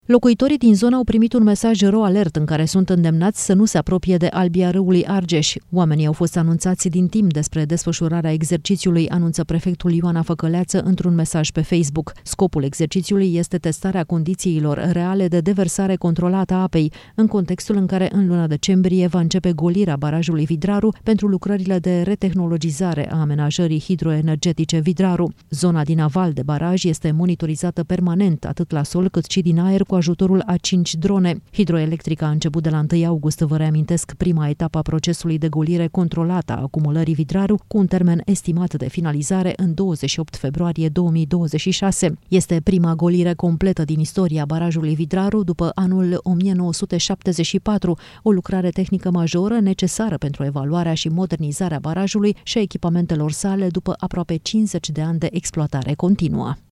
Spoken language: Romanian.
Locuitorii din zonă au primit un mesaj ro-alert în care sunt îndemnați să nu se apropie de albia râului Argeș. Oamenii au fost anunțați din timp despre desfășurarea exercițiului, anunță prefectul Ioana Făcăleață într-un mesaj pe Facebook. Scopul exercițiului este testarea condițiilor reale de deversare controlată a apei, în contextul în care în luna decembrie va începe golirea barajului Vidraru pentru lucrările de retehnologizare a amenajării hidroenergetice Vidraru. Zona din aval de baraj este monitorizată permanent, atât la sol cât și din aer, cu ajutorul a 5 drone. Hidroelectrica a început de la 1 august, vă reamintesc, prima etapă a procesului de golire controlată a acumulării Vidraru, cu un termen estimat de finalizare în 28 februarie 2026. Este prima golire completă din istoria barajului Vidraru după anul 1974, o lucrare tehnică majoră necesară pentru evaluarea și modernizarea barajului și a echipamentelor sale după aproape 50 de ani de exploatare continuă.